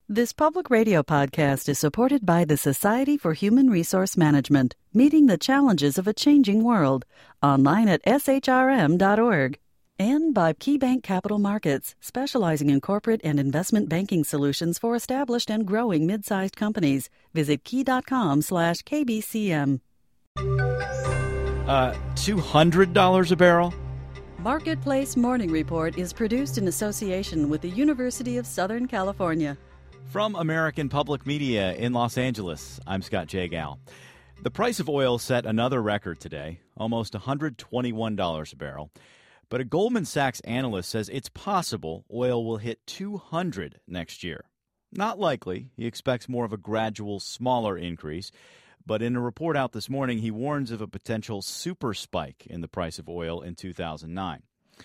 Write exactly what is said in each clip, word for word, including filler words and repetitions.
This public radio podcast is supported by the Society for Human Resource Management, meeting the challenges of a changing world, online at s h r m dot org. And by KeyBank Capital Markets, specializing in corporate and investment banking solutions for established and growing mid-sized companies. Visit key.com slash KBCM. Uh, two hundred dollars a barrel? Marketplace Morning Report is produced in association with the University of Southern California. From American Public Media in Los Angeles, I'm Scott Jagal. The price of oil set another record today, almost one hundred twenty-one dollars a barrel. But a Goldman Sachs analyst says it's possible oil will hit two hundred dollars next year. Not likely. He expects more of a gradual, smaller increase. But in a report out this morning, he warns of a potential super spike in the price of oil in two thousand nine.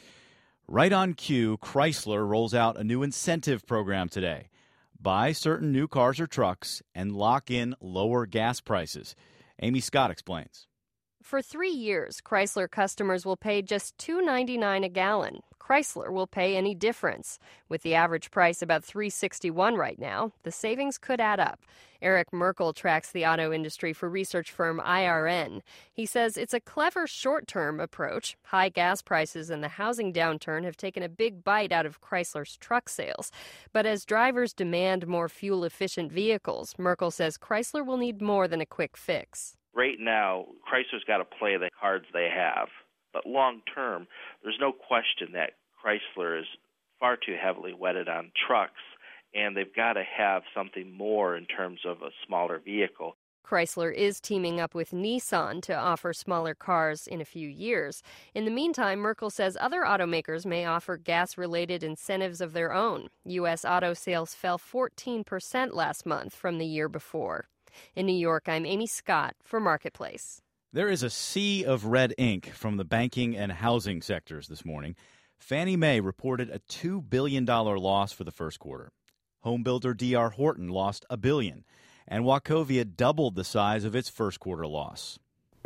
Right on cue, Chrysler rolls out a new incentive program today. Buy certain new cars or trucks and lock in lower gas prices. Amy Scott explains. For three years, Chrysler customers will pay just two dollars and ninety-nine cents a gallon. Chrysler will pay any difference. With the average price about three dollars and sixty-one cents right now, the savings could add up. Eric Merkel tracks the auto industry for research firm I R N. He says it's a clever short-term approach. High gas prices and the housing downturn have taken a big bite out of Chrysler's truck sales. But as drivers demand more fuel-efficient vehicles, Merkel says Chrysler will need more than a quick fix. Right now, Chrysler's got to play the cards they have. But long term, there's no question that Chrysler is far too heavily wedded on trucks, and they've got to have something more in terms of a smaller vehicle. Chrysler is teaming up with Nissan to offer smaller cars in a few years. In the meantime, Merkel says other automakers may offer gas-related incentives of their own. U S auto sales fell fourteen percent last month from the year before. In New York, I'm Amy Scott for Marketplace. There is a sea of red ink from the banking and housing sectors this morning. Fannie Mae reported a two billion dollars loss for the first quarter. Homebuilder D R Horton lost a billion dollars, and Wachovia doubled the size of its first quarter loss.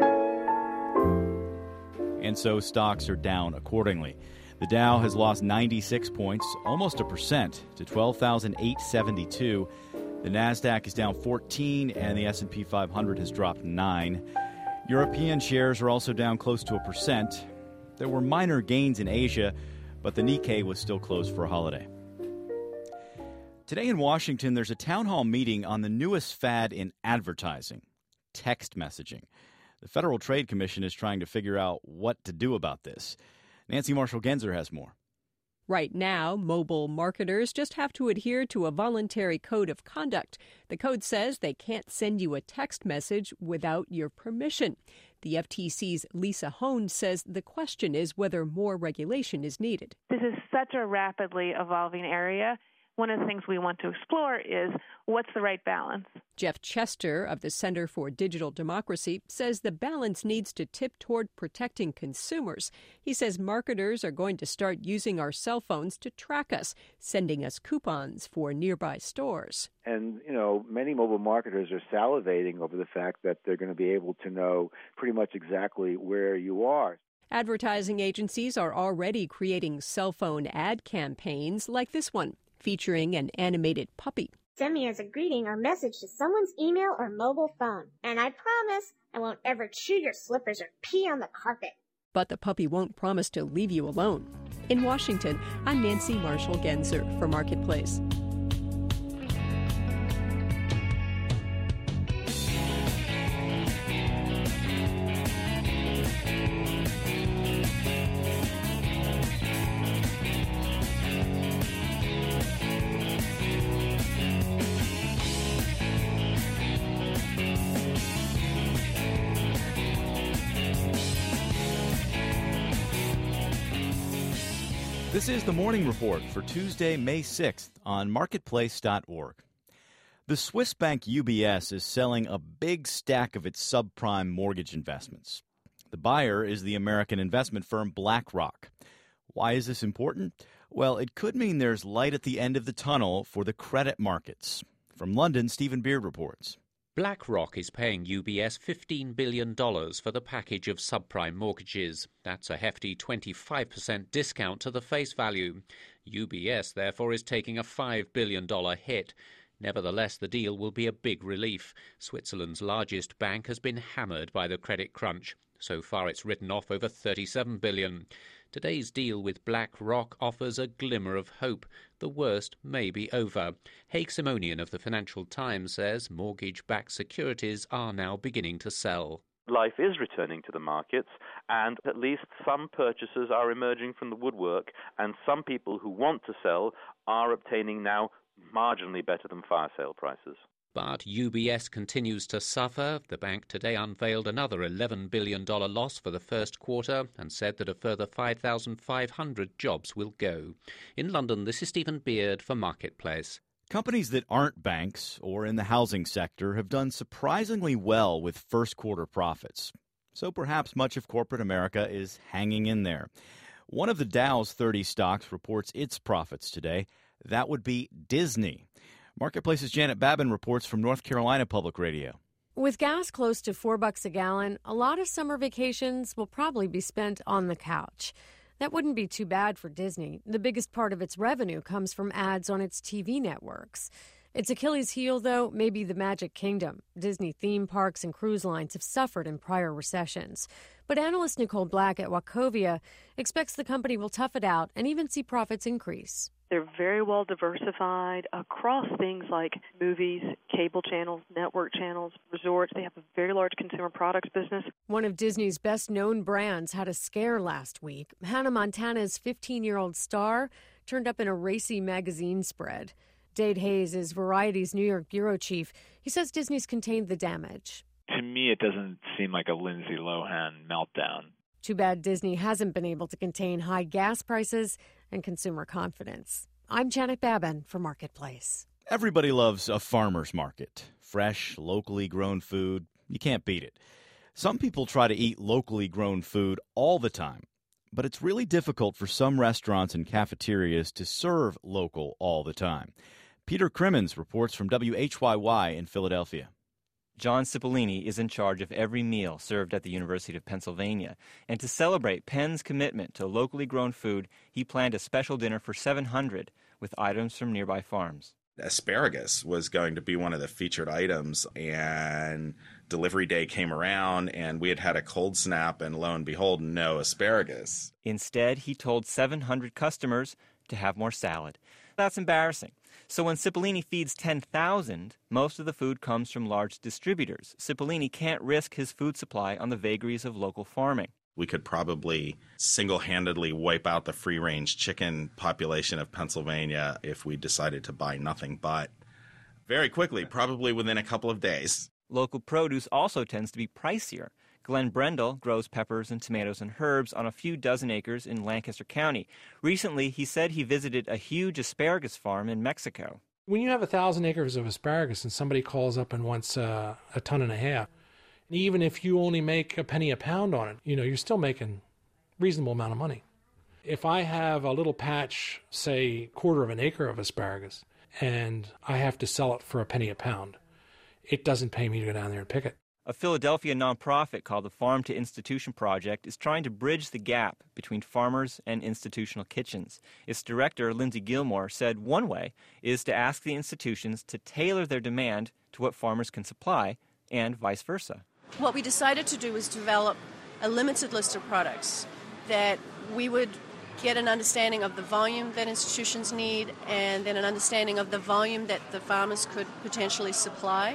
And so stocks are down accordingly. The Dow has lost ninety-six points, almost a percent, to twelve thousand eight hundred seventy-two. The Nasdaq is down fourteen, and the S and P five hundred has dropped nine. European shares are also down close to a percent. There were minor gains in Asia, but the Nikkei was still closed for a holiday. Today in Washington, there's a town hall meeting on the newest fad in advertising, text messaging. The Federal Trade Commission is trying to figure out what to do about this. Nancy Marshall-Genzer has more. Right now, mobile marketers just have to adhere to a voluntary code of conduct. The code says they can't send you a text message without your permission. The F T C's Lisa Hone says the question is whether more regulation is needed. This is such a rapidly evolving area. One of the things we want to explore is what's the right balance. Jeff Chester of the Center for Digital Democracy says the balance needs to tip toward protecting consumers. He says marketers are going to start using our cell phones to track us, sending us coupons for nearby stores. And, you know, many mobile marketers are salivating over the fact that they're going to be able to know pretty much exactly where you are. Advertising agencies are already creating cell phone ad campaigns like this one, featuring an animated puppy. Send me as a greeting or message to someone's email or mobile phone, and I promise I won't ever chew your slippers or pee on the carpet. But the puppy won't promise to leave you alone. In Washington, I'm Nancy Marshall-Genzer for Marketplace. This is the Morning Report for Tuesday, May sixth on marketplace dot org. The Swiss bank U B S is selling a big stack of its subprime mortgage investments. The buyer is the American investment firm BlackRock. Why is this important? Well, it could mean there's light at the end of the tunnel for the credit markets. From London, Stephen Beard reports. BlackRock is paying U B S fifteen billion dollars for the package of subprime mortgages. That's a hefty twenty-five percent discount to the face value. U B S, therefore, is taking a five billion dollars hit. Nevertheless, the deal will be a big relief. Switzerland's largest bank has been hammered by the credit crunch. So far, it's written off over thirty-seven billion dollars. Today's deal with BlackRock offers a glimmer of hope. The worst may be over. Haig Simonian of the Financial Times says mortgage-backed securities are now beginning to sell. Life is returning to the markets, and at least some purchasers are emerging from the woodwork, and some people who want to sell are obtaining now marginally better than fire sale prices. But U B S continues to suffer. The bank today unveiled another eleven billion dollars loss for the first quarter and said that a further five thousand five hundred jobs will go. In London, this is Stephen Beard for Marketplace. Companies that aren't banks or in the housing sector have done surprisingly well with first quarter profits. So perhaps much of corporate America is hanging in there. One of the Dow's thirty stocks reports its profits today. That would be Disney. Marketplace's Janet Babin reports from North Carolina Public Radio. With gas close to four bucks a gallon, a lot of summer vacations will probably be spent on the couch. That wouldn't be too bad for Disney. The biggest part of its revenue comes from ads on its T V networks. Its Achilles heel, though, may be the Magic Kingdom. Disney theme parks and cruise lines have suffered in prior recessions. But analyst Nicole Black at Wachovia expects the company will tough it out and even see profits increase. They're very well diversified across things like movies, cable channels, network channels, resorts. They have a very large consumer products business. One of Disney's best-known brands had a scare last week. Hannah Montana's fifteen-year-old star turned up in a racy magazine spread. Dade Hayes is Variety's New York bureau chief. He says Disney's contained the damage. To me, it doesn't seem like a Lindsay Lohan meltdown. Too bad Disney hasn't been able to contain high gas prices and consumer confidence. I'm Janet Babin for Marketplace. Everybody loves a farmer's market. Fresh, locally grown food. You can't beat it. Some people try to eat locally grown food all the time, but it's really difficult for some restaurants and cafeterias to serve local all the time. Peter Crimmins reports from W H Y Y in Philadelphia. John Cipollini is in charge of every meal served at the University of Pennsylvania. And to celebrate Penn's commitment to locally grown food, he planned a special dinner for seven hundred with items from nearby farms. Asparagus was going to be one of the featured items, and delivery day came around, and we had had a cold snap, and lo and behold, no asparagus. Instead, he told seven hundred customers to have more salad. That's embarrassing. So when Cipollini feeds ten thousand, most of the food comes from large distributors. Cipollini can't risk his food supply on the vagaries of local farming. We could probably single-handedly wipe out the free-range chicken population of Pennsylvania if we decided to buy nothing but very quickly, probably within a couple of days. Local produce also tends to be pricier. Glenn Brendel grows peppers and tomatoes and herbs on a few dozen acres in Lancaster County. Recently, he said he visited a huge asparagus farm in Mexico. When you have a thousand acres of asparagus and somebody calls up and wants uh, a ton and a half, even if you only make a penny a pound on it, you know, you're still making a reasonable amount of money. If I have a little patch, say quarter of an acre of asparagus, and I have to sell it for a penny a pound, it doesn't pay me to go down there and pick it. A Philadelphia nonprofit called the Farm to Institution Project is trying to bridge the gap between farmers and institutional kitchens. Its director, Lindsay Gilmore, said one way is to ask the institutions to tailor their demand to what farmers can supply, and vice versa. What we decided to do was develop a limited list of products that we would get an understanding of the volume that institutions need and then an understanding of the volume that the farmers could potentially supply,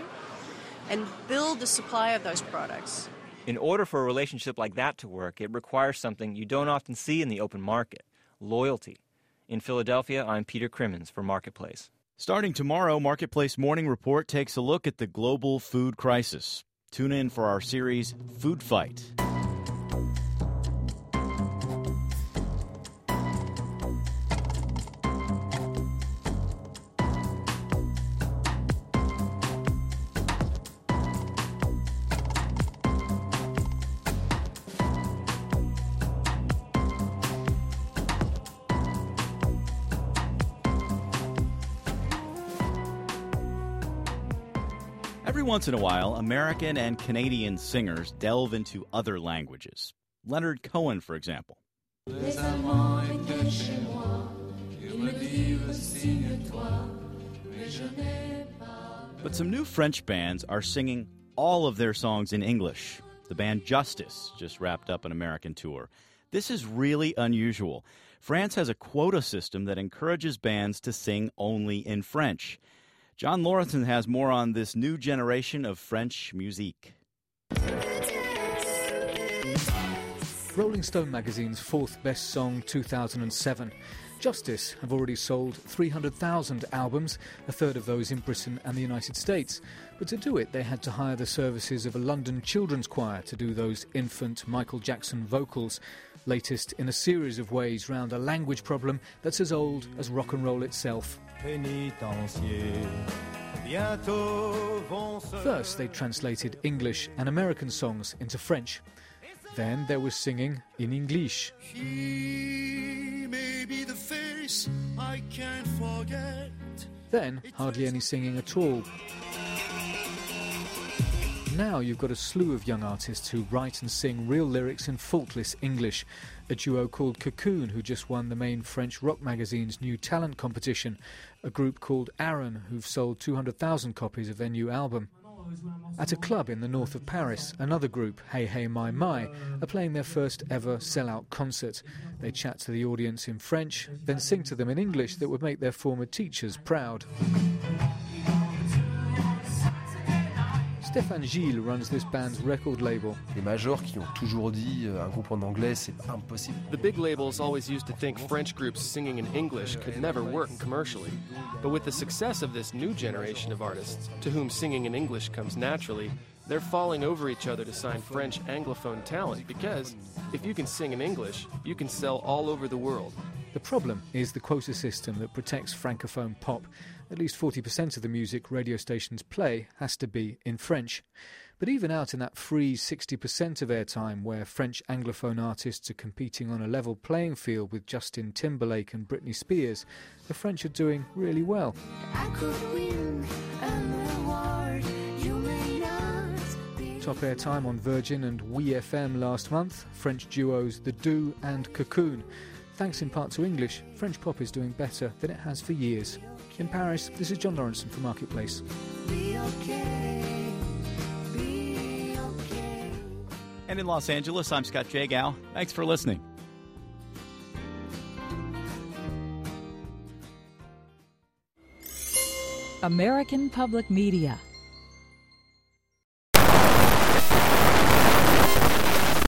and build the supply of those products. In order for a relationship like that to work, it requires something you don't often see in the open market: loyalty. In Philadelphia, I'm Peter Crimmins for Marketplace. Starting tomorrow, Marketplace Morning Report takes a look at the global food crisis. Tune in for our series, Food Fight. Every once in a while, American and Canadian singers delve into other languages. Leonard Cohen, for example. Les Allemands étaient chez moi, ils me dirent signe-toi, mais je n'ai pas But some new French bands are singing all of their songs in English. The band Justice just wrapped up an American tour. This is really unusual. France has a quota system that encourages bands to sing only in French. John Lauritsen has more on this new generation of French musique. Rolling Stone magazine's fourth best song, two thousand seven. Justice have already sold three hundred thousand albums, a third of those in Britain and the United States. But to do it, they had to hire the services of a London children's choir to do those infant Michael Jackson vocals. Latest in a series of ways round a language problem that's as old as rock and roll itself. First, they translated English and American songs into French. Then there was singing in English. He may be the face I can't forget. Then hardly any singing at all. Now you've got a slew of young artists who write and sing real lyrics in faultless English. A duo called Cocoon, who just won the main French rock magazine's new talent competition. A group called Aaron, who've sold two hundred thousand copies of their new album. At a club in the north of Paris, another group, Hey Hey My My, are playing their first ever sell-out concert. They chat to the audience in French, then sing to them in English that would make their former teachers proud. Stéphane Gilles runs this band's record label. Les majors qui ont toujours dit un groupe en anglais c'est impossible. The big labels always used to think French groups singing in English could never work commercially. But with the success of this new generation of artists, to whom singing in English comes naturally, they're falling over each other to sign French Anglophone talent because if you can sing in English, you can sell all over the world. The problem is the quota system that protects Francophone pop. At least forty percent of the music radio stations play has to be in French. But even out in that free sixty percent of airtime where French Anglophone artists are competing on a level playing field with Justin Timberlake and Britney Spears, the French are doing really well. I could win an award, you may not be. Top airtime on Virgin and We F M last month, French duos The Do and Cocoon. Thanks in part to English, French pop is doing better than it has for years. In Paris, this is John Lauritsen for Marketplace. Be okay, be okay. And in Los Angeles, I'm Scott Jagow. Thanks for listening. American Public Media